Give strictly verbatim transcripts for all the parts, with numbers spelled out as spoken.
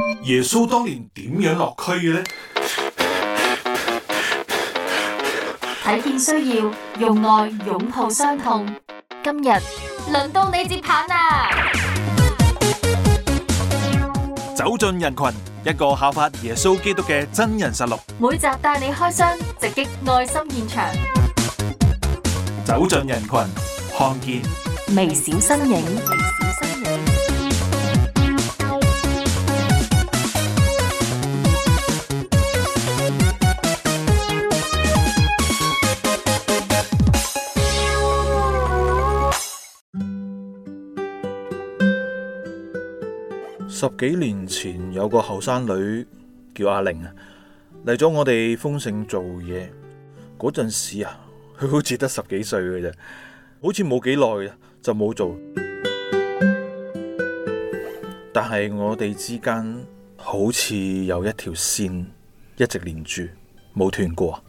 耶穌當年點樣落區嘅呢？ 睇見需要，用愛擁抱傷痛。今日輪到你接棒啦！ 走進人群，一個效法耶穌基督嘅真人實錄。 每集帶你開箱，直擊愛心現場， 走進人群，看見微小身影。微小身影。 十幾年前有個後生女叫阿玲啊，嚟咗我哋豐盛做嘢。嗰陣時啊，佢好似得十幾歲嘅啫，好似冇幾耐就冇做。但係我哋之間好似有一條線一直連住，冇斷過。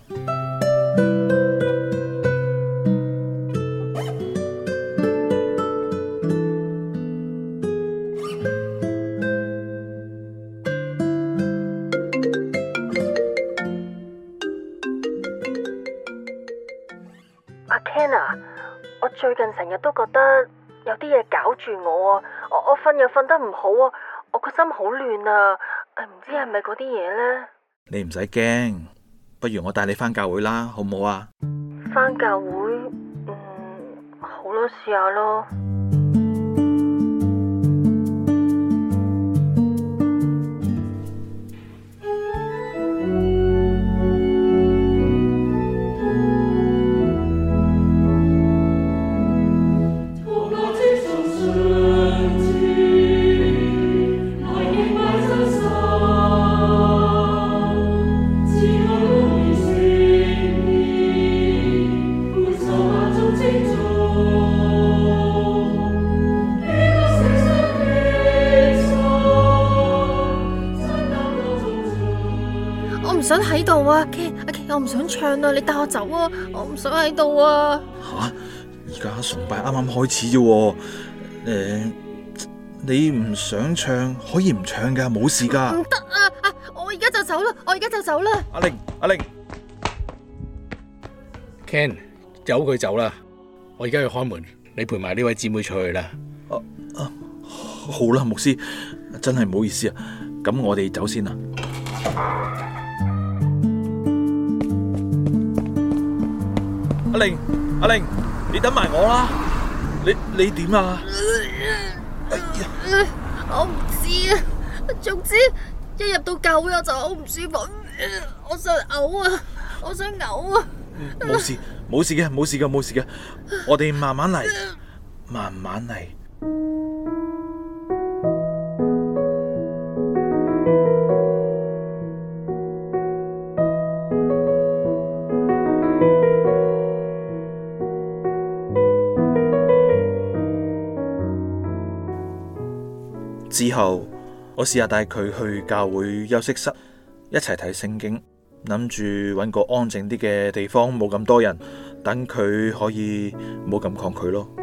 阿 Ken 啊，我最近成日都覺得有啲嘢搞住我啊，我我瞓又瞓得唔好啊，我個心好亂啊，唔知係咪嗰啲嘢呢？ 你唔使驚，不如我帶你返教會啦，好唔好啊？ 返教會，嗯，好咯，試下咯。 我唔想喺度啊 ，Ken， 阿 Ken， 我唔想唱啊，你帶我走啊，我唔想喺度啊。 吓，而家崇拜啱啱開始啫，誒，你唔想唱可以唔唱噶，冇事噶。 唔得啊！啊，我而家就走啦，我而家就走啦。 阿玲，阿玲 ，Ken， 由佢走啦，我而家去開門，你陪埋呢位姊妹出去啦。 啊啊，好啦，牧師，真係唔好意思啊，咁我哋走先啦。阿玲，阿玲，你等埋我啦。你你點啊？哎呀， 我唔知啊，總之一入到教會我就好唔舒服，我想嘔啊，我想嘔啊。 冇事，冇事嘅，冇事嘅，冇事嘅。我哋慢慢嚟，慢慢嚟。之後我試下帶佢去教會休息室一齊睇聖經，諗住搵個安靜啲嘅地方，冇咁多人，等佢可以冇咁抗拒咯。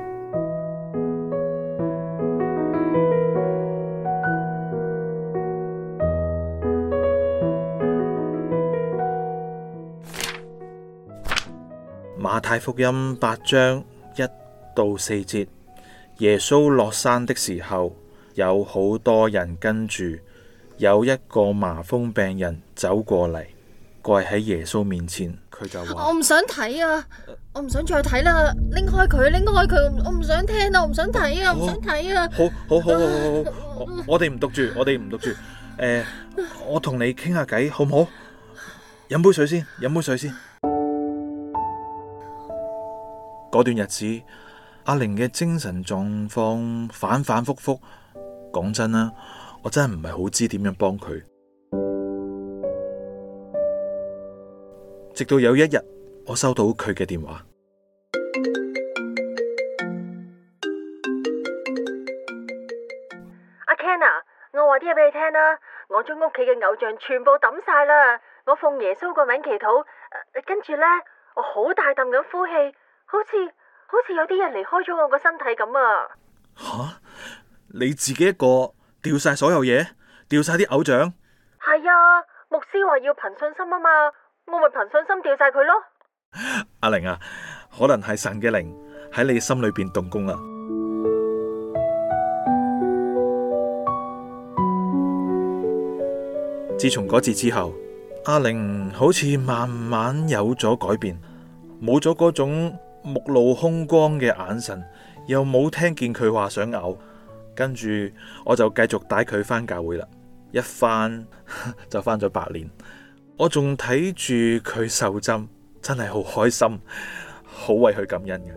馬太福音八章一到四節，耶穌落山的時候，有好多人跟住，有一個麻風病人走過嚟，跪喺耶穌面前，佢就話： 我唔想睇啊，我唔想再睇啦，拎開佢，拎開佢，我唔想聽啊，我唔想睇啊，唔想睇啊。 好好好好好好，我我哋唔讀住，我哋唔讀住。誒，我同你傾下偈，好唔好？飲杯水先，飲杯水先。嗰段日子，阿玲嘅精神狀況反反复复。講真啦，我真係唔係好知點樣幫佢。直到有一日，我收到佢嘅電話。 阿 Ken 啊，我話啲嘢俾你聽啦，我將屋企嘅偶像全部抌晒啦，我奉耶穌個名祈禱，跟住呢，我好大啖咁呼氣，好似好似有啲人離開咗我個身體咁啊！ 吓？你自己一個掉晒所有嘢， 掉晒啲偶像？ 係啊，牧師話要憑信心啊嘛，我咪憑信心掉晒佢咯。 阿玲啊，可能係神嘅靈喺你心裏邊動工啦。自從嗰次之後，阿玲好似慢慢有咗改變，冇咗嗰種目露凶光嘅眼神，又冇聽見佢話想嘔。跟住我就繼續帶佢返教會啦，一返就返咗八年。我仲睇住佢受浸，真係好開心，好為佢感恩嘅。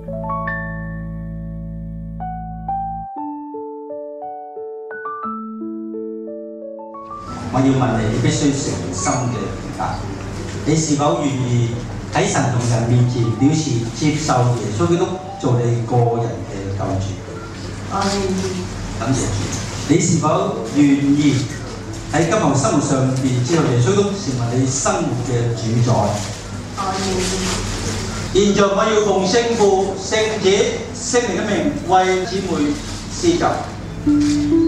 我要問你，你必須誠心嘅回答，你是否願意喺神同人面前表示接受耶穌基督做你個人嘅救主？我願意。感謝主。你是否願意喺今後生活上面接受耶穌基督成為你生活嘅主宰？我願意。現在我要奉聖父、聖子、聖靈嘅名為姊妹施浸。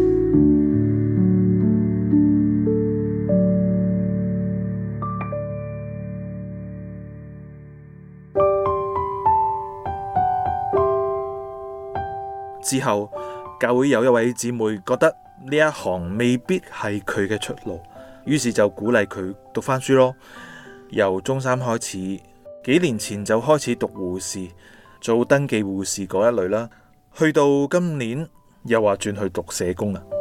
之後，教會有一位姊妹覺得呢一行未必係佢嘅出路，於是就鼓勵佢讀返書咯。由中三開始，幾年前就開始讀護士，做登記護士嗰一類啦。去到今年又話轉去讀社工啦。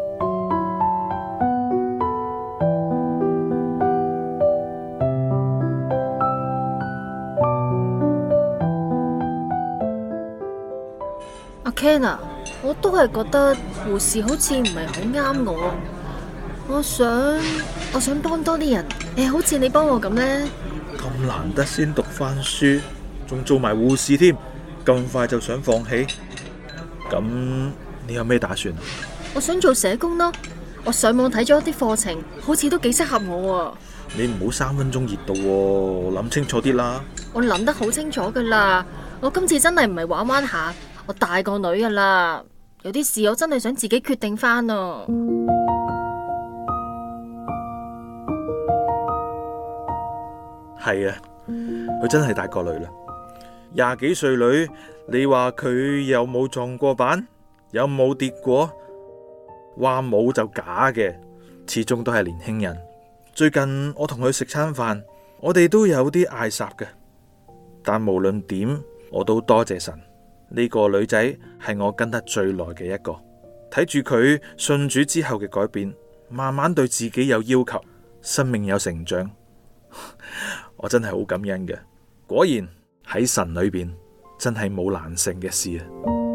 阿 Ken 啊，我都係覺得護士好似唔係好啱我。我想我想幫多啲人，誒，好似你幫我咁呢？ 咁難得先讀翻書，仲做埋護士添，咁快就想放棄？咁你有咩打算啊？ 我想做社工咯。我上網睇咗啲課程，好似都幾適合我啊。 你唔好三分鐘熱度喎，諗清楚啲啦。 我諗得好清楚噶啦，我今次真係唔係玩玩下，我大個女噶啦，有啲事我真係想自己決定翻啊。 係啊，佢真係大個女啦，廿幾歲女，你話佢有冇撞過板，有冇跌過？話冇就假嘅，始終都係年輕人。最近我同佢食餐飯，我哋都有啲嗌霎嘅，但無論點，我都多謝神。呢個女仔係我跟得最耐嘅一個，睇住佢信主之後嘅改變，慢慢對自己有要求，生命有成長，我真係好感恩嘅。果然喺神裏邊真係冇難成嘅事啊！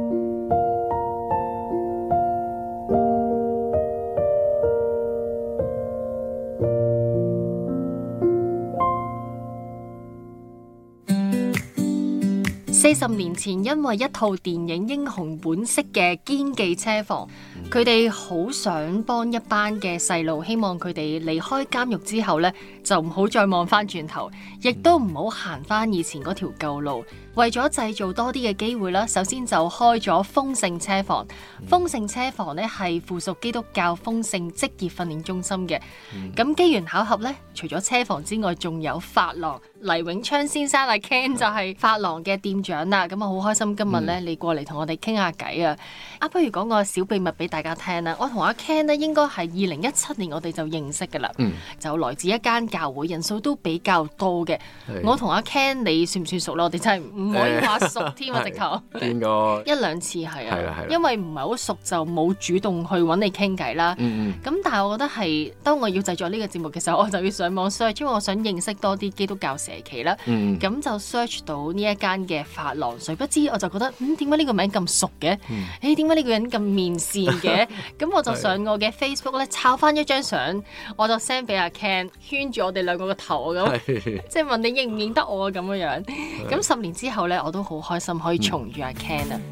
四十年前，因為一套電影《英雄本色》嘅堅記車房，佢哋好想幫一班嘅細路，希望佢哋離開監獄之後呢，就唔好再望翻轉頭，亦都唔好行翻以前嗰條舊路。為咗製造多啲嘅機會啦，首先就開咗豐盛車房。豐盛車房呢係附屬基督教豐盛職業訓練中心嘅。咁機緣巧合呢，除咗車房之外，仲有髮廊。黎永昌先生阿 Ken 就係髮廊嘅店長啦。咁啊好開心今日呢，你過嚟同我哋傾下偈啊！啊，不如講個小秘密俾大家聽啦。我同阿 Ken 呢應該係二零一七年我哋就認識噶啦。嗯、就來自一間教會，人數都比較多嘅。我同阿 Ken 你算唔算熟咯？我哋真係唔可以話熟添啊！直頭見過一兩次係啊， 係因為唔係好熟就冇主動去揾你傾偈啦。咁、嗯嗯、但係我覺得係當我要製作呢個節目嘅時候，我就要上網 search，因為我想認識多啲基督教社企啦。咁、嗯、就 search 到呢一間嘅髮廊，誰不知我就覺得嗯點解呢個名咁熟嘅？誒點解呢個人咁面善嘅？咁我就上我嘅 Facebook 咧，抄翻一張相，我就 send 俾阿 Ken， 圈住我哋兩個個頭咁，即係問你認唔認得我咁樣樣。咁十年之後咧，我都好開心可以重遇阿 Ken 啊！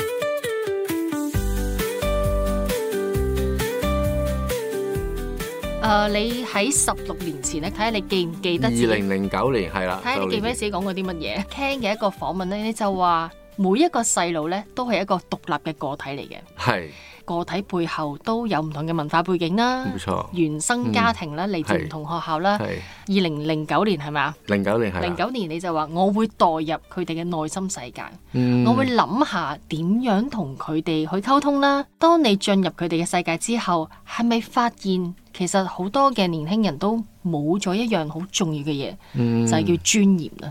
誒、uh，你喺十六年前咧，睇下你記唔記得？二零零九年係啦， 睇下你記唔記得自己講過啲乜嘢？Ken 嘅一個訪問咧，你就話每一個細路咧都係一個獨立嘅個體嚟嘅。 係。 個體背後都有唔同嘅文化背景啦， 冇錯， 原生家庭啦，嚟、嗯、自唔同學校啦。二零零九年係咪啊？ 零九年係。 零九年你就話我會代入佢哋嘅內心世界， 嗯、 我會諗下點樣同佢哋去溝通啦。當你進入佢哋嘅世界之後，係咪發現其實好多嘅年輕人都冇咗一樣好重要嘅嘢， 嗯、 就係叫尊嚴啦。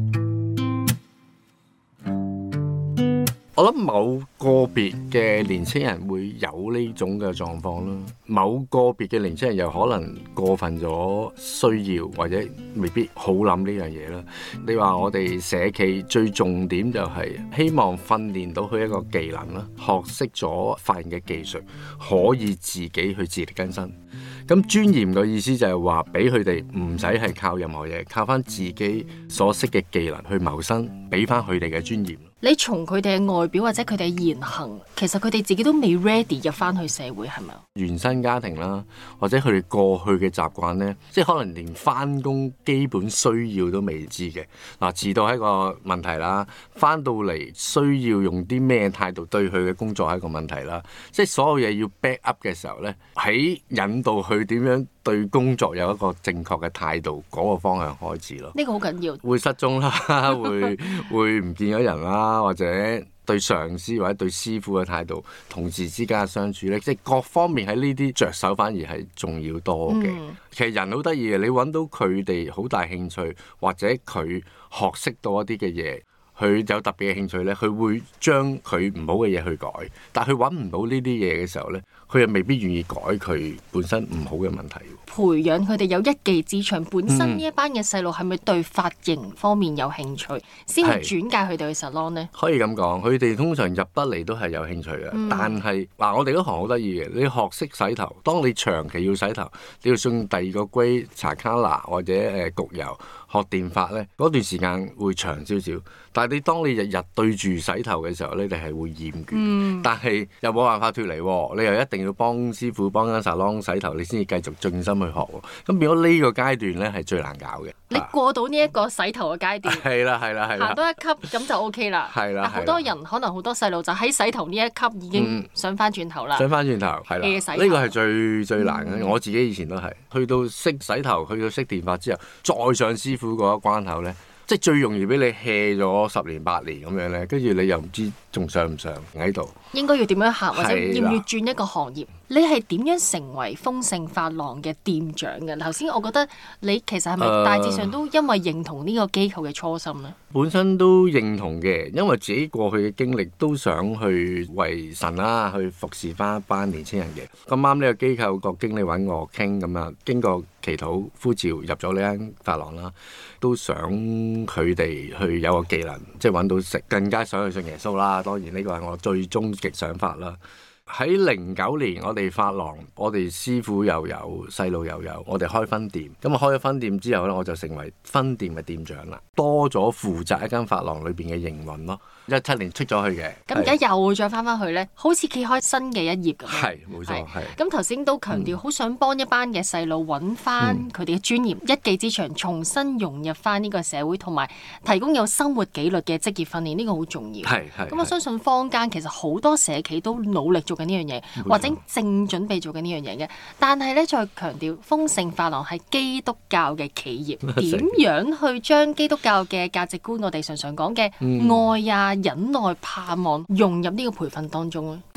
我諗某個別嘅年青人會有呢種嘅狀況啦，某個別嘅年青人又可能過分咗需要或者未必好諗呢樣嘢啦。你話我哋社企最重點就係希望訓練到佢一個技能啦，學識咗發現嘅技術，可以自己去自力更生。咁尊嚴嘅意思就係話俾佢哋唔使係靠任何嘢，靠翻自己所識嘅技能去謀生，俾翻佢哋嘅尊嚴。 你從佢哋嘅外表或者佢哋嘅言行，其實佢哋自己都未 ready 入翻去社會，係咪啊？ 原生家庭啦，或者佢哋過去嘅習慣呢，即係可能連翻工基本需要都未知嘅。嗱，遲到係一個問題啦，翻到嚟需要用啲咩態度對佢嘅工作係一個問題啦。即係所有嘢要 back up 嘅時候呢，喺引導佢點樣對工作有一個正確嘅態度嗰個方向開始咯。 呢個好緊要。 會失蹤啦，會會唔見咗人啦，或者對上司或者對師傅嘅態度，同事之間嘅相處咧，即係各方面喺呢啲着手反而係重要多嘅。嗯、其實人好得意嘅，你揾到佢哋好大興趣，或者佢學識到一啲嘅嘢，佢有特別嘅興趣咧，佢會將佢唔好嘅嘢去改。但係佢揾唔到呢啲嘢嘅時候咧，佢又未必願意改佢本身唔好嘅問題。 培養佢哋有一技之長，本身呢一班嘅細路係咪對髮型方面有興趣，先會轉介佢哋去 salon 呢？ 可以咁講，佢哋通常入得嚟都係有興趣嘅。嗯、但係嗱，我哋嗰行好得意嘅，你學識洗頭，當你長期要洗頭，你要送第二個 grade 搽 color 或者誒焗油學電髮咧，嗰段時間會長少少。但係你當你日日對住洗頭嘅時候咧，你係會厭倦。嗯、但係又冇辦法脫離，你又一定要幫師傅幫間 salon 洗頭，你先至繼續盡心去學。咁變咗呢個階段咧係最難搞嘅。 你過到呢一個洗頭嘅階段， 係啦係啦係啦， 行多一級咁就 OK 啦。係啦，好多人可能好多細路就喺洗頭呢一級已經想翻轉頭啦。想翻轉頭係啦，呢個係最最難嘅。嗯、我自己以前都係去到識洗頭，去到識電髮之後，再上師傅嗰一關口咧。即係最容易俾你 hea 咗十年八年咁樣咧，跟住你又唔知仲上唔上喺度。應該要點樣行，或者要唔要轉一個行業？你係點樣成為豐盛髮廊嘅店長嘅？頭先我覺得你其實係咪大致上都因為認同呢個機構嘅初心咧？本身都認同嘅，因為自己過去嘅經歷都想去為神啦，去服侍翻一班年輕人嘅。咁啱呢個機構個經理揾我傾咁啊，經過祈禱呼召入咗呢間髮廊啦，都想佢哋去有個技能，即係揾到食，更加想去信耶穌啦。當然呢個係我最終極想法啦。喺零九年，我哋髮廊，我哋師傅又有，細路又有，我哋開分店。咁啊開咗分店之後咧，我就成為分店嘅店長啦，多咗負責一間髮廊裏邊嘅營運咯。一七年出咗去嘅，咁而家又再翻翻去咧，好似揭開新嘅一頁咁。係，冇錯，係。咁頭先都強調，好、嗯、想幫一班嘅細路揾翻佢哋嘅尊嚴，嗯、一技之長，重新融入翻呢個社會，同埋提供有生活紀律嘅職業訓練，呢、呢個好重要。係係。咁我相信坊間其實好多社企都努力做緊呢樣嘢，錯或者正準備做緊呢樣嘢嘅。但係咧，再強調，豐盛髮廊係基督教嘅企業，點樣去將基督教嘅價值觀，我哋常常講嘅愛啊、忍耐、盼望融入呢個培訓當中咧。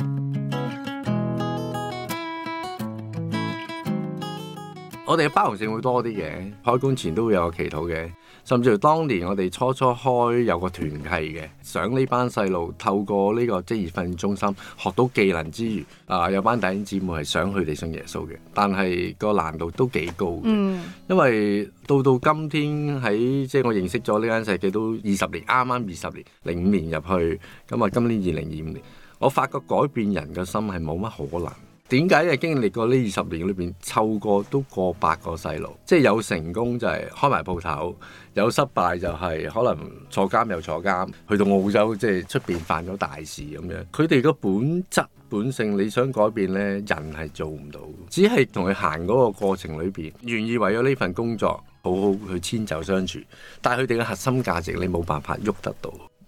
我哋嘅包容性會多啲嘅，開工前都會有個祈禱嘅，甚至乎當年我哋初初開有個團契嘅，想呢班細路透過呢個職業訓練中心學到技能之餘，啊有班弟兄姊妹係想佢哋信耶穌嘅，但係個難度都幾高嘅，嗯、因為到到今天喺即係我認識咗呢間社企都二十年，啱啱二十年，零五年入去，咁啊今年二零二五年，我發覺改變人嘅心係冇乜可能。點解？因為經歷過呢二十年裏邊，湊過都過百個細路，即係有成功就係開埋鋪頭，有失敗就係可能坐監又坐監，去到澳洲即係出邊犯咗大事咁樣。佢哋個本質本性，你想改變呢，人係做唔到，只係同佢行嗰個過程裏邊，願意為咗呢份工作好好去遷就相處，但係佢哋嘅核心價值你冇辦法喐得到。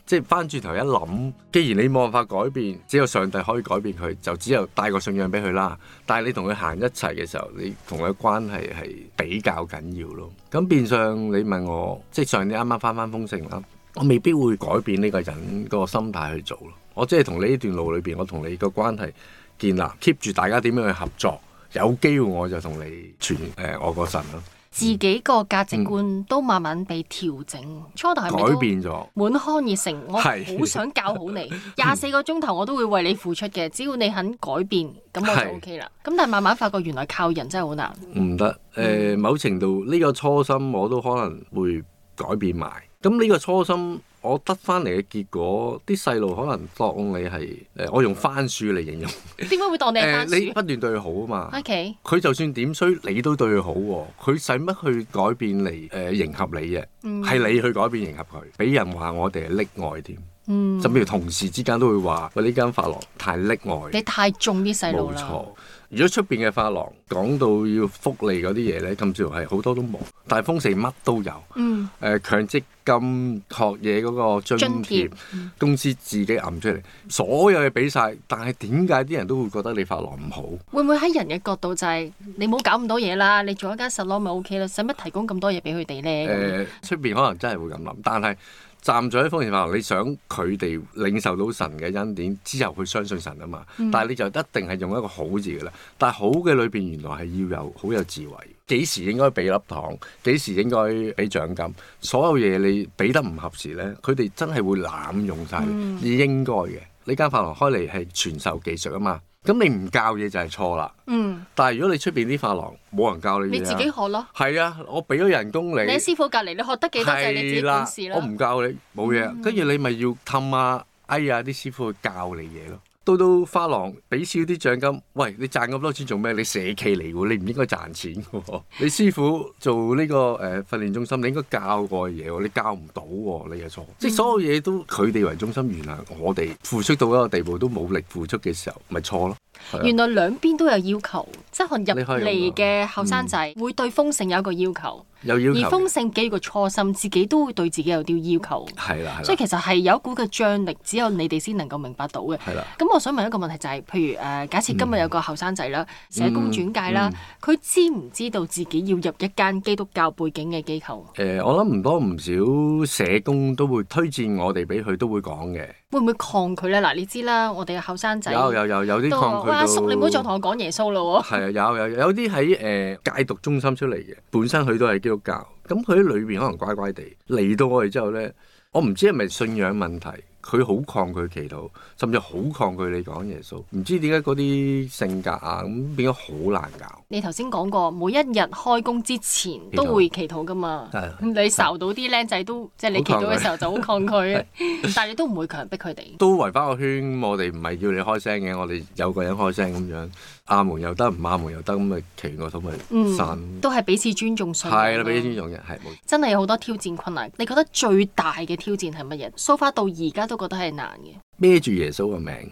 即係翻轉頭一諗，既然你冇辦法改變，只有上帝可以改變佢，就只有帶個信仰俾佢啦。但係你同佢行一齊嘅時候，你同佢嘅關係係比較緊要咯。咁變相你問我，即係上年啱啱翻翻豐盛啦，我未必會改變呢個人個心態去做咯。我即係同你呢段路裏邊，我同你個關係建立 keep 住大家點樣去合作，有機會我就同你傳誒、呃、我個神咯。 自己個價值觀都慢慢被調整，嗯、初頭係咪改變咗？ 滿腔熱誠，我好想教好你，廿四個鐘頭我都會為你付出嘅，只要你肯改變，咁我就 O K 啦。咁但係慢慢發覺原來靠人真係好難。唔得，誒、 呃，某程度呢、這個初心我都可能會改變埋。咁呢個初心，我得翻嚟嘅結果，啲細路可能當你係誒、呃，我用番薯嚟形容。 點解會當你係番薯？ 呃、你不斷對佢好啊嘛。 OK。佢就算點衰，你都對佢好喎、啊。佢使乜去改變嚟誒、呃、迎合你嘅？係、嗯、你去改變迎合佢，俾人話我哋係溺愛添。嗯。甚至乎同事之間都會話：喂，呢間髮廊太溺愛。你太縱啲細路啦。冇錯。如果出邊嘅髮廊講到要福利嗰啲嘢咧，咁似乎係好多都冇，但係豐盛乜都有。嗯。誒、呃，強積金學嘢嗰個津貼，津貼公司自己揞出嚟，所有嘢俾晒。但係點解啲人都會覺得你髮廊唔好？會唔會喺人嘅角度就係、是、你冇搞咁多嘢啦，你做一間salon咪 OK 啦，使乜提供咁多嘢俾佢哋咧？誒、呃，出邊可能真係會咁諗，但係站在喺豐盛髮廊，你想佢哋領受到神嘅恩典之後，佢相信神啊嘛。嗯、但係你就一定係用一個好字嘅啦。但係好嘅裏邊，原來係要有好有智慧。幾時應該俾粒糖？幾時應該俾獎金？所有嘢你俾得唔合時咧，佢哋真係會濫用晒。嗯、你應該嘅。呢間髮廊開嚟係傳授技術啊嘛。咁你唔教嘢就係錯啦。嗯。但係如果你出邊啲髮廊冇人教你嘢，你自己學咯。係啊，我俾咗人工你。你喺師傅隔離，你學得幾多就係你自己本事啦。我唔教你，冇嘢。跟住、嗯、你咪要氹啊，哎呀啲師傅去教你嘢咯。到到髮廊俾少啲獎金，喂，你賺咁多錢做咩？你社企嚟喎，你唔應該賺錢嘅喎。你師傅做呢、呢個誒、呃、訓練中心，你應該教過嘢喎，你教唔到喎，你嘅錯。嗯、即係所有嘢都佢哋為中心，原來我哋付出到一個地步都冇力付出嘅時候，咪錯咯。原來兩邊都有要求，即係可能入嚟嘅後生仔會對豐盛有一個要求。有要求，而豐盛幾個初心，自己都會對自己有啲要求。係啦，所以其實係有一股嘅張力，只有你哋先能夠明白到嘅。係啦。咁我想問一個問題就係、是，譬如誒、呃，假設今日有個後生仔啦，社工轉介啦，佢、嗯嗯、知唔知道自己要入一間基督教背景嘅機構？誒、呃，我諗唔多唔少社工都會推薦我哋俾佢，都會講嘅。會唔會抗拒咧？嗱，你知啦，我哋嘅後生仔有有有有啲抗拒到。阿叔，你唔好再同我講耶穌咯喎。係啊，有有有啲喺誒戒毒中心出嚟嘅，本身佢都係基督教，咁佢喺裏邊可能乖乖地嚟到我哋之後咧，我唔知係咪信仰問題。佢好抗拒祈禱，甚至好抗拒你講耶穌，唔知點解嗰啲性格啊咁變咗好難搞。你頭先講過，每一日開工之前都會祈禱噶嘛，你睄到啲僆仔都即係你祈禱嘅時候就好抗拒，但係你都唔會強迫佢哋。都圍翻個圈，我哋唔係叫你開聲嘅，我哋有個人開聲咁樣，阿門又得，唔阿門又得，咁咪祈完個禱咪散。嗯、都係彼此尊重信仰。係啦，彼此尊重嘅係冇。真係有好多挑戰困難，你覺得最大嘅挑戰係乜嘢？so far到而家都覺得係難嘅。孭住耶穌嘅名，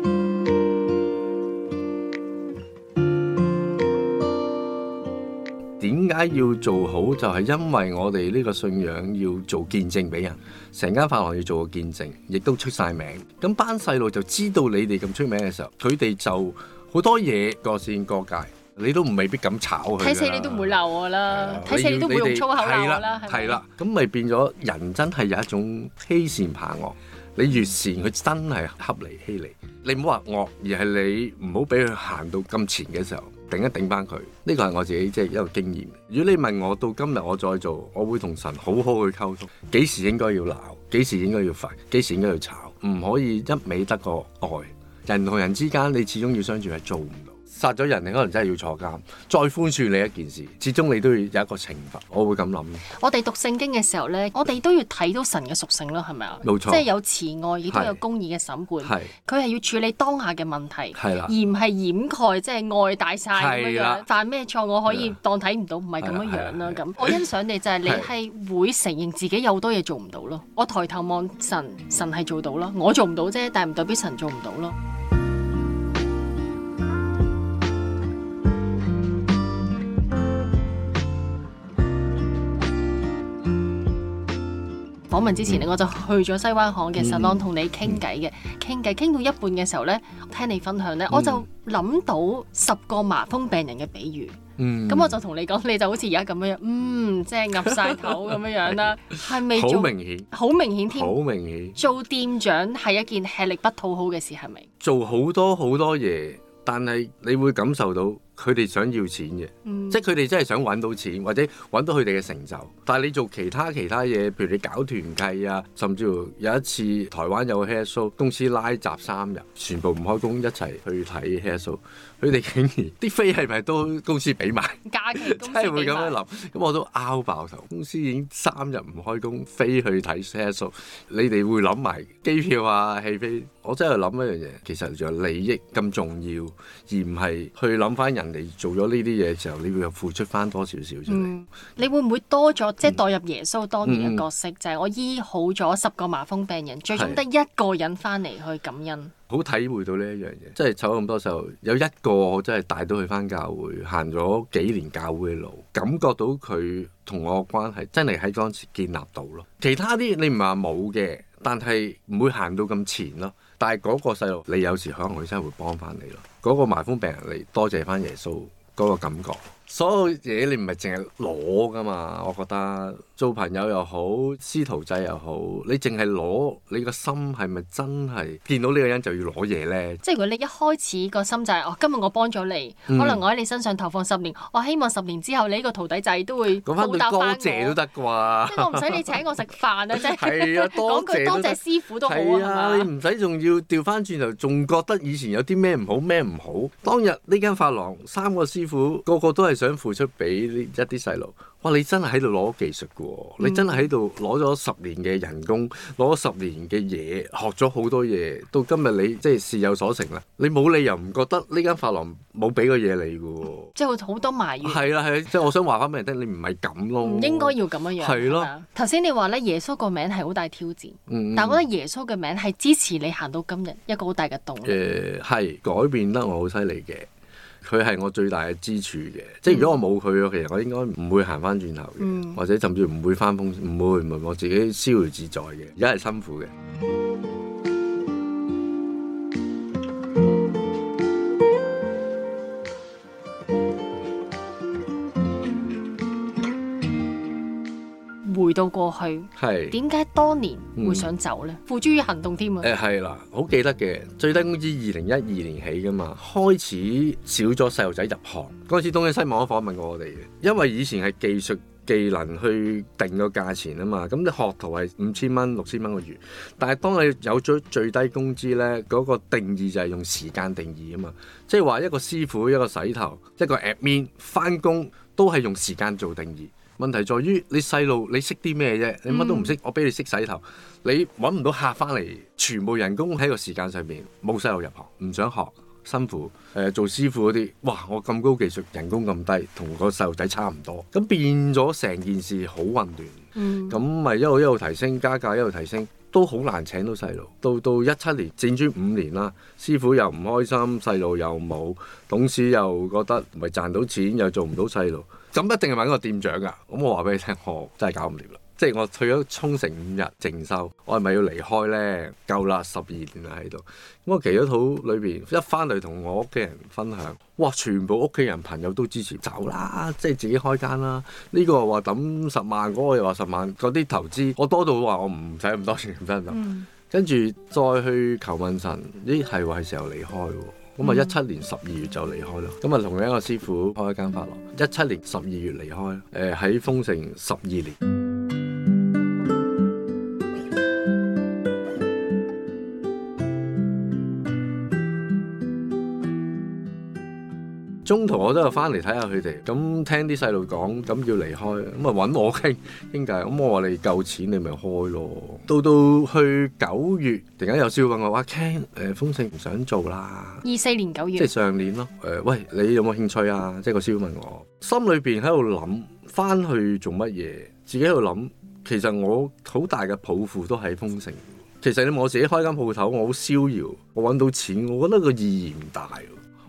點解要做好？就係因為我哋呢個信仰要做見證俾人，成間髮廊要做個見證，亦都出晒名。咁班細路就知道你哋咁出名嘅時候，佢哋就好多嘢過線過界，你都唔未必敢炒佢。睇死你都唔會鬧我啦，睇死你都唔會用粗口鬧我啦。係啦，咁咪變咗人真係有一種欺善怕惡。你越善，佢真係恰你欺你。你唔好話惡，而係你唔好俾佢行到咁前嘅時候，頂一頂翻佢。呢個係我自己即係一個經驗。如果你問我到今日我再做，我會同神好好去溝通，幾時應該要鬧，幾時應該要罰，幾時應該要炒，唔可以一味得個愛。人同人之間，你始終要相處係做唔到。殺咗人，你可能真係要坐監。再寬恕你一件事，始終你都要有一個懲罰。我會咁諗。我哋讀聖經嘅時候咧，我哋都要睇到神嘅屬性啦，係咪啊？冇錯。即係有慈愛，亦都有公義嘅審判。係。佢係要處理當下嘅問題，係啦，而唔係掩蓋，即係愛大晒咁樣。犯咩錯我可以當睇唔到，唔係咁樣樣啦。咁我欣賞你就係你係會承認自己有好多嘢做唔到咯。我抬頭望神，神係做到咯。我做唔到啫，但係唔代表神做唔到咯。 訪問之前咧，嗯、我就去咗西灣河嘅神廊同你傾偈嘅，傾偈傾到一半嘅時候咧，聽你分享咧，嗯、我就諗到十個麻風病人嘅比喻。嗯，咁我就同你講，你就好似而家咁樣樣，嗯，即係岌晒頭咁樣樣啦，係咪？好明顯， 好明顯添， 好明顯。 做店長係一件吃力不討好嘅事，係咪？ 做好多好多嘢，但係你會感受到佢哋想要錢嘅，嗯、即係佢哋真係想揾到錢，或者揾到佢哋嘅成就。但係你做其他其他嘢，譬如你搞團契啊，甚至乎有一次台灣有個 hair show， 公司拉閘三日，全部唔開工一齊去睇 hair show。佢哋竟然啲飛係咪都公司俾埋？假期公司真係會咁樣諗，咁我都拗爆頭。公司已經三日唔開工，飛去睇 hair show， 你哋會諗埋機票啊、戲飛。我真係諗一樣嘢，其實就係利益咁重要，而唔係去諗翻人哋做咗呢啲嘢嘅時候，你會有付出翻多少少出嚟。 嗯，你會唔會多咗即係代入耶穌當年嘅角色？嗯、就係我醫好咗十個麻風病人，最終得一個人翻嚟去感恩。 好體會到呢一樣嘢，即係湊咁多時候，有一個我真係帶到佢翻教會，行咗幾年教會嘅路，感覺到佢同我嘅關係真係喺嗰陣時建立到咯。其他啲你唔係話冇嘅，但係唔會行到咁前咯。但係嗰個細路，你有時可能佢真係會幫翻你咯。嗰、嗰個麻風病人嚟多謝翻耶穌嗰個感覺。所有嘢你唔係淨係攞噶嘛，我覺得做朋友又好，師徒制又好，你淨係攞，你個心係咪真係見到呢個人就要攞嘢咧？ 即係如果你一開始個心就係、是、哦，今日我幫咗你，嗯、可能我喺你身上投放十年，我希望十年之後你呢個徒弟仔都會報答翻我。 多謝都得啩？ 即係我唔使你請我食飯啊！即係係啊，多謝多謝師傅都好啊。 係啊，你唔使仲要調翻轉頭，仲覺得以前有啲咩唔好咩唔好。當日呢間髮廊三個師傅個個都係想付出俾呢一啲細路。哇！你真係喺度攞技術嘅喎，嗯、你真係喺度攞咗十年嘅人工，攞咗十年嘅嘢，學咗好多嘢，到今日你即係事有所成啦。你冇理由唔覺得呢間髮廊冇俾個嘢你嘅喎。即係好多埋怨。 係啦係，即係我想話翻俾人聽，你唔係咁咯。唔應該要咁樣樣。係咯。頭先你話咧，耶穌個名係好大挑戰，嗯、但係我覺得耶穌嘅名係支持你行到今日一個好大嘅動力。誒係、呃、改變得我好犀利嘅。佢係我最大嘅支柱嘅，即係如果我冇佢，其實我應該唔會行翻轉頭嘅，嗯、或者甚至唔會翻風，唔會唔會我自己逍遙自在嘅，而家係辛苦嘅。 回到過去，係點解當年會想走咧？付諸於行動添啊！ 誒係啦，好記得嘅，最低工資二零一二年起噶嘛，開始少咗細路仔入行。嗰陣時東張西望都訪問過我哋嘅，因為以前係技術技能去定個價錢啊嘛，咁你學徒係五千蚊、六千蚊個月，但係當你有咗最低工資咧，嗰個定義就係用時間定義啊嘛，即係話一個師傅、一個洗頭、一個 admin 翻工都係用時間做定義。問題在於你細路你識啲咩啫？你乜都唔識，我俾你識洗頭，你揾唔到客翻嚟，全部人工喺個時間上面，冇細路入行，唔想學，辛苦。誒、呃、做師傅嗰啲，哇！我咁高技術，人工咁低，同個細路仔差唔多，咁變咗成件事好混亂。咁咪、嗯、一路一路提升，加價一路提升，都好難請到細路。到到一七年，正專五年啦，師傅又唔開心，細路又冇，董事又覺得唔係賺到錢，又做唔到細路。咁一定係揾個店長㗎，咁我話俾你聽，我真係搞唔掂啦。即係我去咗沖繩五日靜修，我係咪要離開咧？夠啦，十二年啦喺度。咁我祈咗禱裏邊一翻嚟同我屋企人分享，哇！全部屋企人朋友都支持走啦，即係自己開間啦。呢、這個話抌十萬，嗰、那個又話十萬，嗰啲投資我多到話我唔使咁多錢，唔得唔得。跟住再去求問神，咦係喎係時候離開喎。咁啊，一七年十二月就離開咯。咁啊，同另一個師傅開一間髮廊。一七年十二月離開，誒喺豐盛十二年。中途我都有翻嚟睇下佢哋，咁聽啲細路講，咁要離開，咁啊揾我傾傾偈，咁我話你夠錢你咪開咯。到到去九月，突然間有消息問我話 Ken 誒豐盛唔想做啦。 二四年九月， 即係上年咯。誒、呃、喂，你有冇興趣啊？即係個消息問我，心裏邊喺度諗翻去做乜嘢，自己喺度諗，其實我好大嘅抱負都喺豐盛。其實你問我自己開間鋪頭，我好逍遙，我揾到錢，我覺得個意義唔大。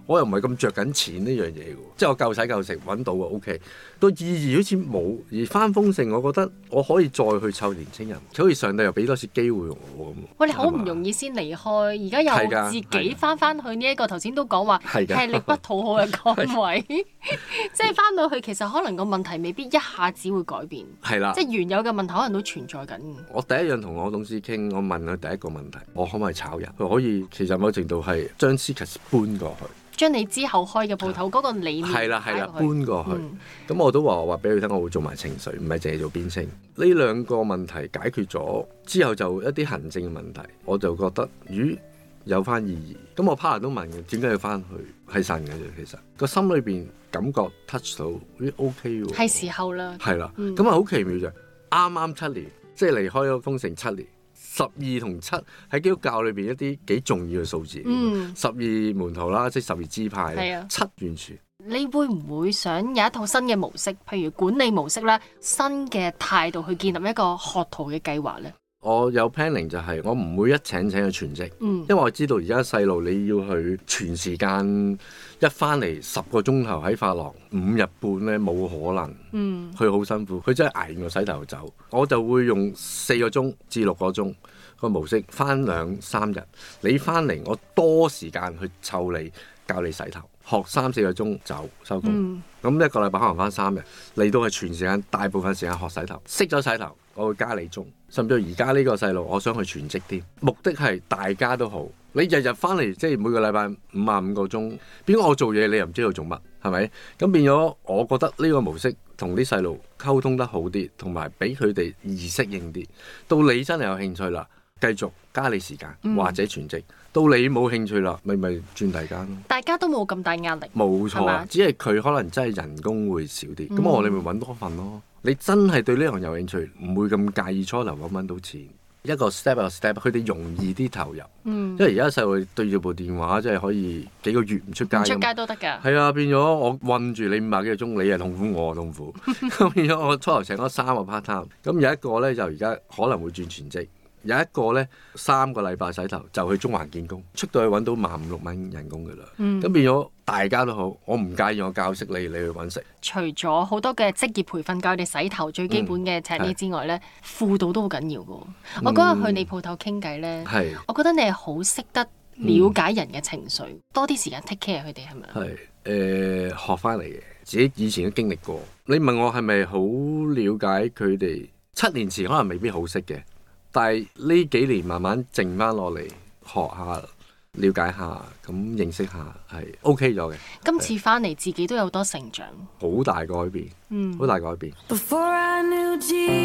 我又唔係咁着緊錢呢樣嘢嘅，即係我夠使夠食揾到啊 OK。個意義好似冇，而翻豐盛，我覺得我可以再去湊年青人，好似上帝又俾多次機會我咁。 喂，你好唔容易先離開，而家又自己翻翻去呢一個頭先都講話吃力不討好嘅崗位，即係翻到去其實可能個問題未必一下子會改變， 係啦， 即係原有嘅問題可能都存在緊。 我第一樣同我董事傾，我問佢第一個問題，我可唔可以炒人？佢可以，其實某程度係將 Seekers 搬過去。 將你之後開嘅鋪頭嗰個理念係啦係啦搬過去，咁、嗯、我都話話俾佢聽，我會做埋情緒，唔係淨係做編稱。呢兩個問題解決咗之後，就一啲行政嘅問題，我就覺得咦有翻意義。咁我 partner 都問嘅，點解要翻去？係神嘅啫，其實個心裏邊感覺 touch 到咦 OK 喎， 係時候啦。係啦， 咁啊好奇妙就啱啱七年，即係離開咗豐盛七年。十二同七喺基督教裏邊一啲幾重要嘅數字。嗯，十二門徒啦，即係十二支派。啊、七完全。 你會唔會想有一套新嘅模式，譬如管理模式啦，新嘅態度去建立一個學徒嘅計劃呢？ 我有 planning 就係我唔會一請請佢全職，嗯、因為我知道而家細路你要去全時間一翻嚟十個鐘頭喺髮廊五日半咧，冇可能。嗯，佢好辛苦，佢真係捱完個洗頭走。我就會用四個鐘至六個鐘個模式，翻兩三日。你翻嚟我多時間去湊你，教你洗頭，學三四個鐘走收工。咁、嗯、一個禮拜可能翻三日，嚟到係全時間，大部分時間學洗頭。識咗洗頭，我會加你鐘。甚至而家呢個細路，我想去全職添，目的係大家都好。你日日翻嚟，即係每個禮拜五啊五個鐘，變咗我做嘢，你又唔知道做乜，係咪？咁變咗，我覺得呢個模式同啲細路溝通得好啲，同埋俾佢哋易適應啲。到你真係有興趣啦，繼續加你時間、嗯、或者全職。到你冇興趣啦，咪咪轉第間咯。 大家都冇咁大壓力。冇錯啊，只係佢可能真係人工會少啲。咁、嗯、我哋咪揾多份咯。你真係對呢行有興趣，唔會咁介意初頭揾揾到錢。一個 step 一個 step， 佢哋容易啲投入。嗯、因為而家細路對住部電話，即係可以幾個月唔出街。唔出街都得㗎。係啊，變咗我韞住你五廿幾個鐘，你係痛苦，我係痛苦。咁變咗我初頭請咗三個 part time，咁有一個咧就而家可能會轉全職。有一個咧三個禮拜洗頭就去中環見工，出到去揾到萬五六蚊人工㗎啦。咁、嗯、變咗大家都好，我唔介意我教識你，你去揾食。 除咗好多嘅職業培訓教你洗頭最基本嘅 technique 之外咧，嗯、輔導都好緊要㗎。嗯、我嗰日去你鋪頭傾偈咧，嗯、我覺得你係好識得了解人嘅情緒，嗯、多啲時間 take care 佢哋係咪？係誒、 呃、學翻嚟嘅，自己以前都經歷過。你問我係咪好了解佢哋？七年前可能未必好識嘅。但係呢幾年慢慢靜翻落嚟，學下、了解下，咁認識下係 OK 咗嘅。 今次翻嚟自己都有多成長， 好大改變，嗯，好大改變。Before I knew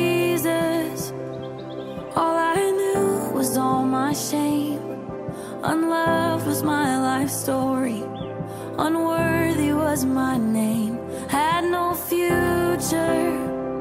Jesus, all I knew was all my shame. Unloved was my life story. Unworthy was my name. Had no future.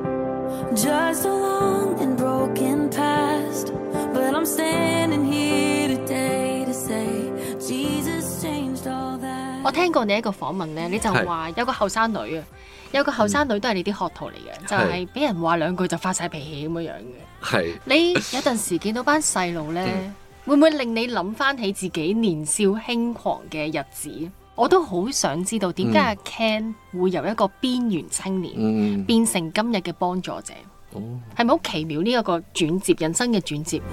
Just a long and broken past, but I'm standing here today to say Jesus changed all that. 我聽過你一個訪問咧，你就話有個後生女啊，有個後生女都係你啲學徒嚟嘅，嗯、就係俾人話兩句就發晒脾氣咁樣樣嘅。係你有陣時見到班細路咧，嗯、會唔會令你諗翻起自己年少輕狂嘅日子？我都好想知道點解阿 Ken 會由一個邊緣青年、嗯、變成今日嘅幫助者，係咪好奇妙呢一個轉折，人生嘅轉折？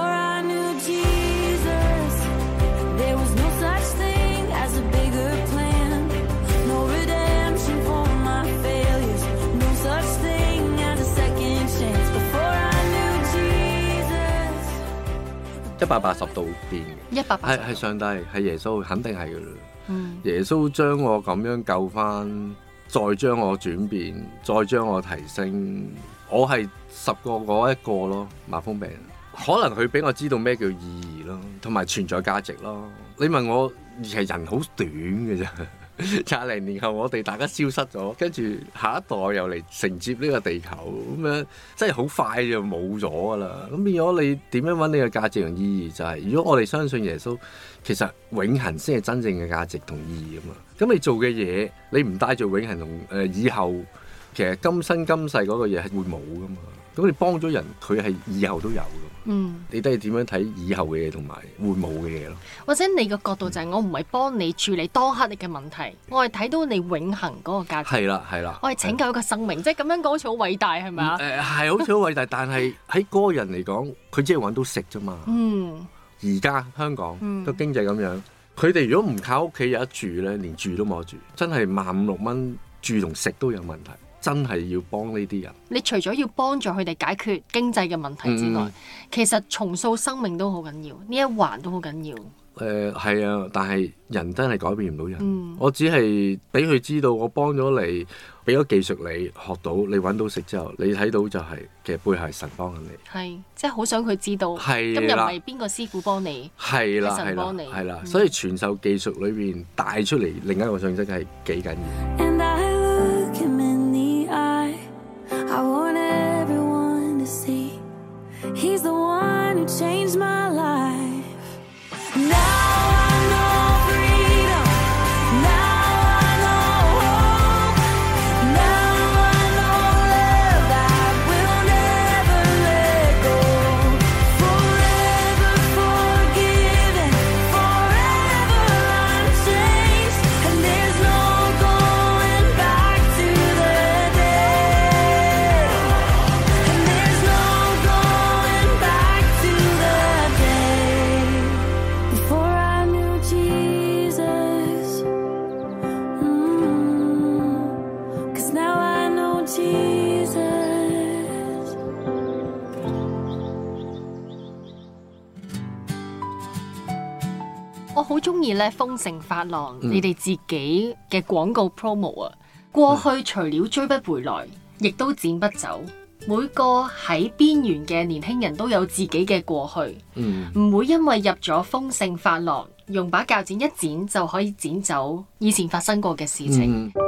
一百八十度變嘅， 一百八十係係上帝，係耶穌，肯定係噶啦。嗯、耶穌將我咁樣救翻，再將我轉變，再將我提升，我係十個嗰一個咯。麻風病人，可能佢俾我知道咩叫意義咯，同埋存在價值咯。你問我，其實人好短嘅啫。廿零年後我哋大家消失咗，跟住下一代又嚟承接呢個地球，咁樣真係好快就冇咗噶啦。咁變咗你點樣揾你嘅價值同意義？就係、是、如果我哋相信耶穌，其實永恆先係真正嘅價值同意義啊嘛。咁你做嘅嘢，你唔帶住永恆同誒以後，其實今生今世嗰個嘢係會冇噶嘛。 咁你幫咗人，佢係以後都有咯。 嗯， 你都係點樣睇以後嘅嘢同埋會冇嘅嘢咯？ 或者你個角度就係我唔係幫你處理當刻你嘅問題，我係睇到你永恆嗰個價值。 係啦，係啦。 我係拯救一個生命，即係咁樣講好似好偉大係咪啊？ 誒係好似好偉大，但係喺嗰個人嚟講，佢只係揾到食啫嘛。 嗯。 而家香港個、 嗯、 經濟咁樣，佢哋如果唔靠屋企有得住咧，連住都冇得住，真係萬五六蚊住同食都有問題。真係要幫呢啲人。你除咗要幫助佢哋解決經濟嘅問題之外，嗯、其實重塑生命都好緊要，呢一環都好緊要。誒係、呃、啊，但係人真係改變唔到人。嗯、我只係俾佢知道，我幫咗你，俾咗技術你學到，你揾到食之後，你睇到就係、是、其實背後係神幫緊你。係，即係好想佢知道。係啦。咁又唔係邊個師傅幫你？係啦，係啦，係啦。所以傳授技術裏邊帶出嚟另一個信息係幾緊要。I want everyone to see He's the one who changed my life. Now I know freedom. Now I know hope. Now I know love that will never let go. Forever forgiven, forever unchanged. And there's no going back to the day.我好中意咧豐盛發廊，嗯、你哋自己嘅廣告 promo 啊！過去除了追不回來，亦都剪不走。每個喺邊緣嘅年輕人都有自己嘅過去，唔、嗯、會因為入咗豐盛發廊，用把鉸剪一剪就可以剪走以前發生過嘅事情。嗯、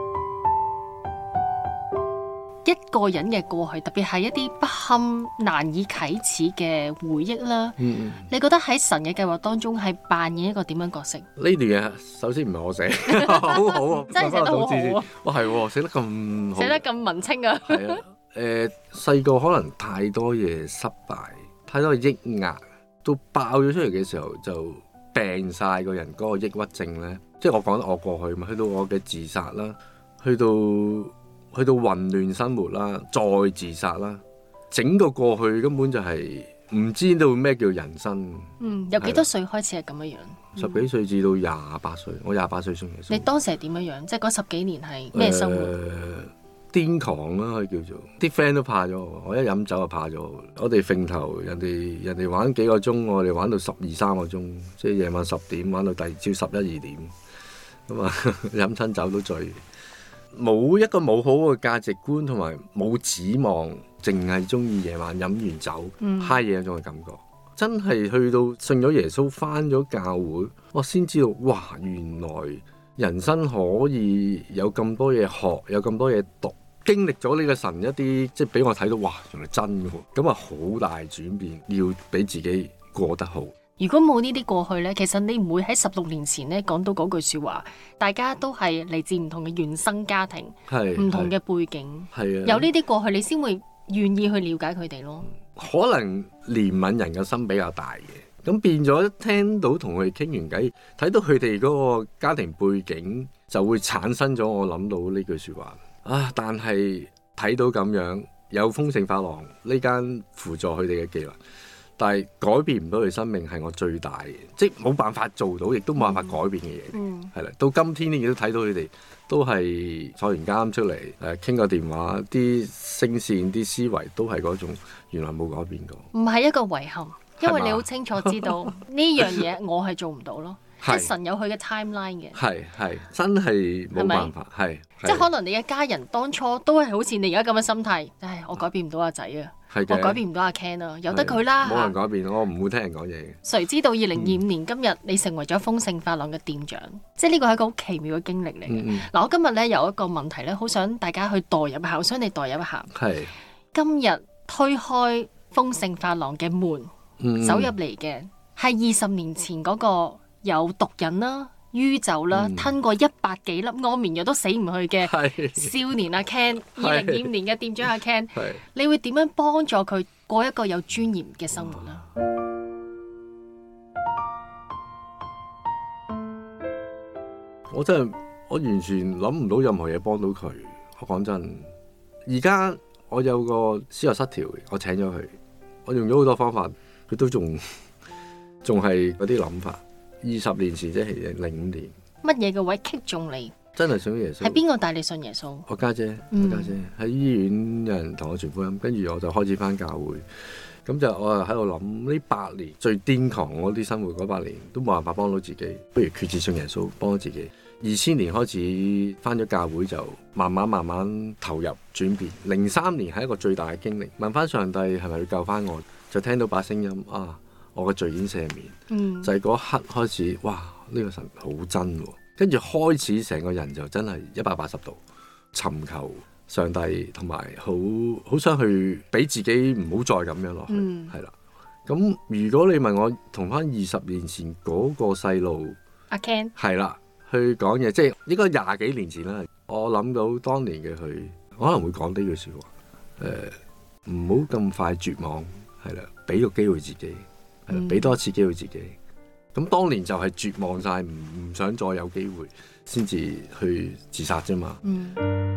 一個人嘅過去，特別係一啲不堪難以啟齒嘅回憶啦。嗯、你覺得喺神嘅計劃當中係扮演一個點樣角色？呢段嘢首先唔係我寫，好好啊，真係寫得好好啊！哇，係寫得咁好，寫得咁文青啊！係啊，誒細個可能太多嘢失敗，太多抑壓，到爆咗出嚟嘅時候就病晒個人嗰個抑鬱症咧。即係我講得我過去嘛，去到我嘅自殺啦，去到。去到混亂生活啦，再自殺啦，整個過去根本就係唔知道咩叫人生。嗯，由幾多歲開始係咁樣樣？十幾歲至到廿八歲，我廿八歲信耶穌。你當時係點樣樣？即係嗰十幾年係咩生活？誒、呃，癲狂啦，可以叫做。啲 friend 都怕咗我，我一飲酒就怕咗我。我哋揈頭，人哋人哋玩幾個鐘，我哋玩到十二三個鐘，即係夜晚十點玩到第二朝十一二點。咁啊，飲親酒都醉。冇一個冇好嘅價值觀，同埋冇指望，淨係中意夜晚飲完酒嗨嘢嗰種嘅感覺。真係去到信咗耶穌，返咗教會，我先知道哇！原來人生可以有咁多嘢學，有咁多嘢讀，經歷咗呢個神一啲，即係俾我睇到哇！原來真嘅，咁啊好大轉變，要俾自己過得好。如果冇呢啲過去呢，其實你唔會喺十六年前呢講到嗰句説話。大家都係嚟自唔同嘅原生家庭，唔同嘅背景，有呢啲過去，你先會願意去了解佢哋咯。可能憐憫人嘅心比較大嘅，咁變咗聽到同佢哋傾完偈，睇到佢哋嗰個家庭背景，就會產生咗我諗到呢句説話啊！但係睇到咁樣有豐盛發廊呢間輔助佢哋嘅技能。但係改變唔到佢生命係我最大嘅，即係冇辦法做到，亦都冇辦法改變嘅嘢。嗯，係啦，到今天呢，亦都睇到佢哋都係坐完監出嚟，誒傾個電話，啲聲線、啲思維都係嗰種，原來冇改變過。唔係一個遺憾，因為你好清楚知道呢樣嘢我係做唔到咯。即係神有佢嘅 timeline 嘅，係係真係冇辦法，係即係可能你嘅家人當初都係好似你而家咁嘅心態，唉，我改變唔到阿仔啊，我改變唔到阿 Ken 啊，由得佢啦，冇人改變，我唔會聽人講嘢嘅。誰知道二零二五年今日你成為咗豐盛發廊嘅店長，即係呢個係一個好奇妙嘅經歷嚟嘅。嗱、嗯嗯，我今日咧有一個問題咧，好想大家去代入一下，我想你代入一下。係今日推開豐盛發廊嘅門，嗯、走入嚟嘅係二十年前嗰個有毒癮啦、 酗酒啦， 嗯吞過一百幾粒安眠藥都死唔去嘅係少年阿 Ken，二零二五年嘅店長阿 Ken， 係你會點樣幫助佢過一個有尊嚴嘅生活啊？ 我真係我完全諗唔到任何嘢幫到佢。我講真，而家我有個思覺失調，我請咗佢，我用咗好多方法，佢都仲仲係嗰啲諗法。二十年前即係零五年， 乜嘢嘅位擊中你？ 真係信耶穌。 係邊個帶你信耶穌？ 我家姐， 嗯我家姐喺醫院有人同我傳福音，跟住我就開始返教會。咁就我喺度諗呢八年最癲狂嗰啲生活嗰八年都冇辦法幫到自己，不如決志信耶穌幫到自己。二千年開始返咗教會就慢慢慢慢投入轉變。零三年係一個最大嘅經歷，問返上帝係咪要救返我，就聽到把聲音啊，我嘅罪已經赦免。 嗯， 就係嗰一刻開始，哇！呢、這個神好真喎，跟住開始成個人就真係一百八十度尋求上帝，同埋好好想去俾自己唔好再咁樣落去，係啦、嗯。咁如果你問我同翻二十年前嗰個細路阿 Ken 係啦，去講嘢，即係應該廿幾年前啦。我諗到當年嘅佢可能會講呢句説話，誒唔好咁快絕望，係啦，俾個機會自己，係啦，俾多一次機會自己。咁當年就係絕望晒，唔唔想再有機會，先至去自殺啫嘛。 嗯。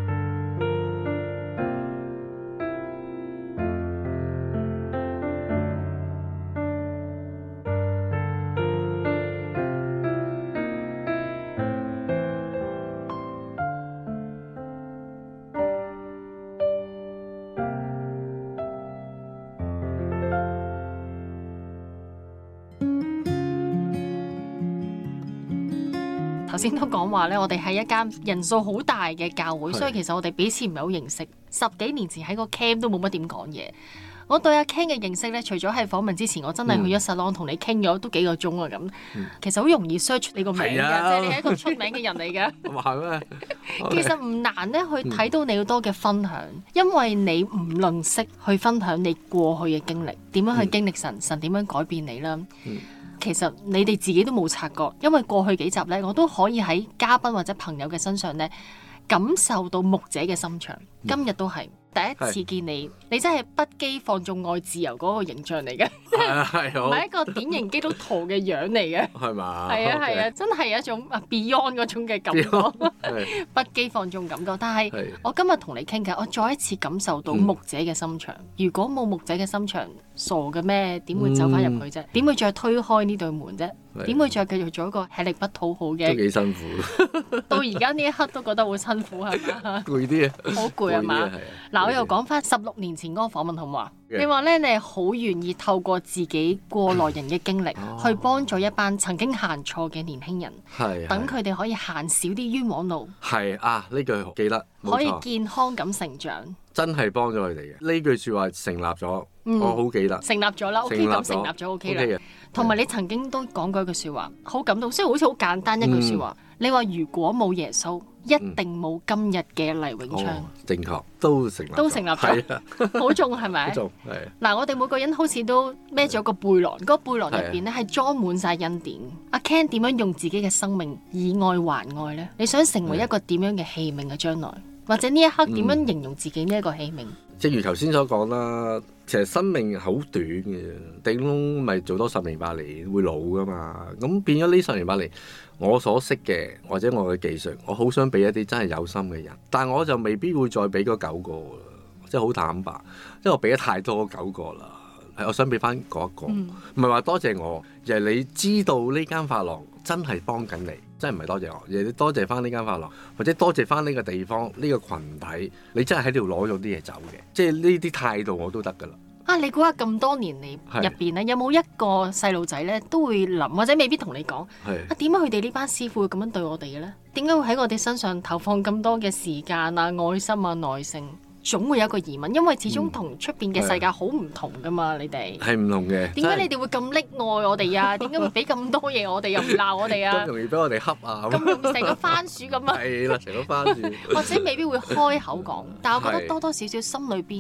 頭先都講話咧，我哋係一間人數好大嘅教會，所以其實我哋彼此唔係好認識。十幾年前喺個 camp 都冇乜點講嘢。我對阿 Ken 嘅認識咧，除咗係訪問之前，我真係去咗 salon 同你傾咗都幾個鐘啊咁。嗯、其實好容易 search 你個名㗎， 啊、 即係你係一個出名嘅人嚟㗎。 係咩？ 其實唔難咧，去睇到你好多嘅分享，嗯、因為你唔吝嗇去分享你過去嘅經歷，點樣去經歷神，嗯、神點樣改變你啦。嗯其實你哋自己都冇察覺，因為過去幾集呢，我都可以喺嘉賓或者朋友嘅身上呢感受到牧者嘅心腸。今日都係第一次見你，是你真係不羈放縱愛自由嗰個形象嚟嘅，唔係一個典型基督徒嘅樣嚟嘅，係嘛？係啊係啊，真係一種 Beyond 嗰種嘅感覺，不羈放縱感覺。但係我今日同你傾偈，我再一次感受到牧者嘅心腸。嗯、如果冇牧者嘅心腸，傻嘅咩？點會走翻入去啫？點、嗯、會再推開呢對門啫？點會再繼續做一個吃力不討好嘅？ 都幾辛苦。到而家呢一刻都覺得好辛苦係嘛？ 攰啲啊！ 好攰係嘛？嗱，我又講翻十六年前嗰個訪問好唔好啊？你話咧，你係好願意透過自己過來人嘅經歷，去幫助一班曾經行錯嘅年輕人，等佢哋可以行少啲冤枉路。係啊，呢句記得， 可以健康咁成長。 真係幫咗佢哋嘅呢句説話成立咗，嗯、我好記得。 成立咗啦 ，OK 咁成立咗 OK 啦。同埋你曾經都講過一句説話，好感動，雖然好似好簡單一句説話。嗯、你話如果冇耶穌，一定冇今日嘅黎永昌。 哦、正確，都成立， 都成立咗，好重係咪？好重係。嗱，我哋每個人好似都孭咗個背囊，嗰、嗰個背囊入邊咧係裝滿晒恩典。阿 Ken 點樣用自己嘅生命以愛還愛咧？你想成為一個點樣嘅器皿嘅將來？或者呢一刻點樣形容自己呢一個器皿？ 正如頭先所講啦，其實生命好短嘅，頂籠咪做多十年八年會老噶嘛。咁變咗呢十年八年，我所識嘅或者我嘅技術，我好想俾一啲真係有心嘅人，但係我就未必會再俾嗰九個啦，即係好坦白，因為我俾咗太多九個啦。係我想俾翻嗰一個，唔係話多謝我，而係你知道呢間髮廊真係幫緊你。真係唔係多謝我，而係多謝翻呢間髮廊，或者多謝翻呢個地方、呢、呢個群體，你真係喺度攞咗啲嘢走嘅，即係呢啲態度我都得㗎啦。 啊，你估下咁多年嚟入邊咧，有冇一個細路仔咧都會諗，或者未必同你講，是啊點解佢哋呢班師傅會咁樣對我哋嘅咧？點解會喺我哋身上投放咁多嘅時間啊、愛心啊、耐性？總會有一個疑問，因為始終同出邊嘅世界好唔同噶嘛，嗯、你哋係唔同嘅。 點解你哋會咁溺愛我哋啊？點解會俾咁多嘢我哋又唔鬧我哋啊？ 咁容易俾我哋恰啊！ 咁容易成個番薯咁啊！ 係啦，成個番薯。 或者未必會開口講，但係我覺得多多少少心裏邊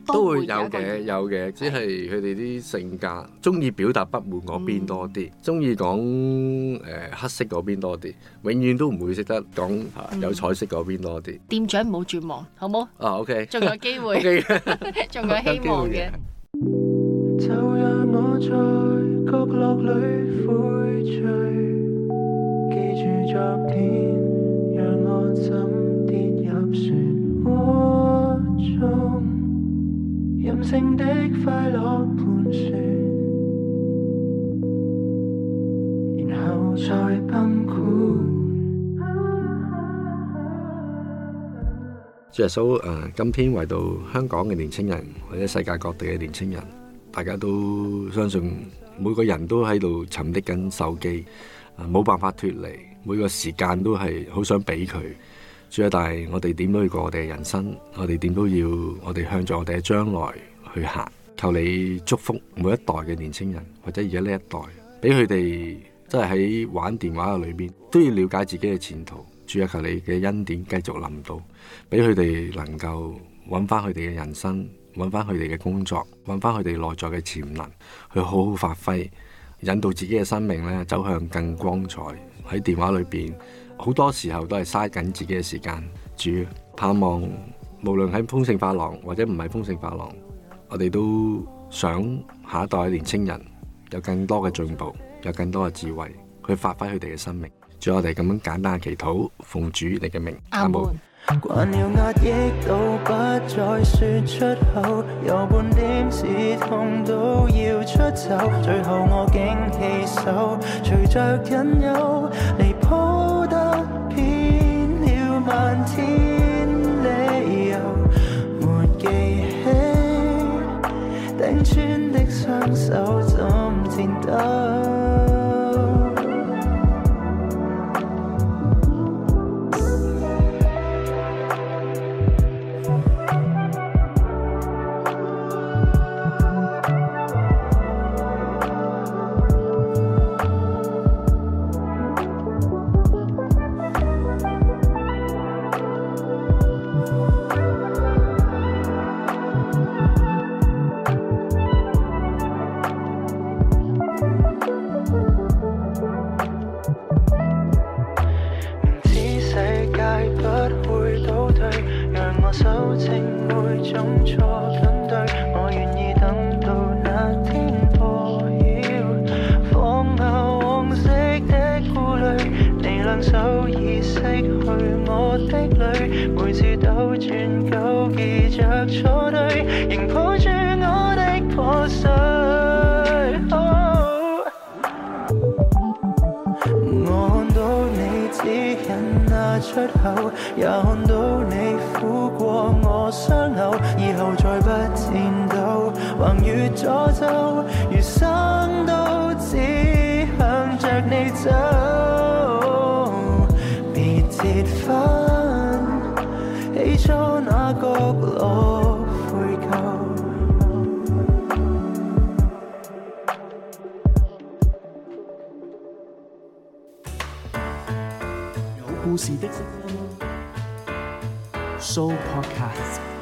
都會有一個嘅，有嘅，只係佢哋啲性格中意表達不滿嗰邊多啲，中意講誒黑色嗰邊多啲，永遠都唔會識得講有彩色嗰邊多啲。 店長唔好絕望，好冇？ 啊 OK， 仲有機會，仲有希望嘅。 就讓我在角落裏悔罪，記住昨天，讓我怎跌入漩渦中，任性的快樂盤旋，然後再崩潰。 主耶穌誒，今天為到香港嘅年青人或者世界各地嘅年青人，大家都相信每個人都喺度沉溺緊手機，冇辦法脫離，每個時間都係好想俾佢。主啊，但係我哋點都要過我哋嘅人生，我哋點都要我哋向著我哋嘅將來去行。求你祝福每一代嘅年青人，或者而家呢一代，俾佢哋真係喺玩電話嘅裏邊都要了解自己嘅前途。主啊，求你嘅恩典繼續臨到，俾佢哋能夠揾翻佢哋嘅人生，揾翻佢哋嘅工作，揾翻佢哋內在嘅潛能，去好好發揮，引導自己嘅生命咧走向更光彩。喺電話裏邊，好多時候都係嘥緊自己嘅時間。主，盼望無論喺豐盛髮廊或者唔係豐盛髮廊，我哋都想下一代嘅年青人有更多嘅進步，有更多嘅智慧，去發揮佢哋嘅生命。主，我哋咁樣簡單嘅祈禱，奉主你嘅名，阿門。 慣了壓抑到不再說出口，有半點刺痛都要出走，最後我竟棄手，隨着引誘離譜得偏了漫天理由，沒記起頂穿的雙手怎戰鬥。手已熄去我的淚，每次兜轉糾結着錯對，仍抱住我的破碎。Oh, 我看到你指引那出口，也看到你撫過我傷口，以後再不戰鬥，橫越詛咒，餘生都只向着你走。別返起初那角落悔疚， 有故事的 Show Podcast。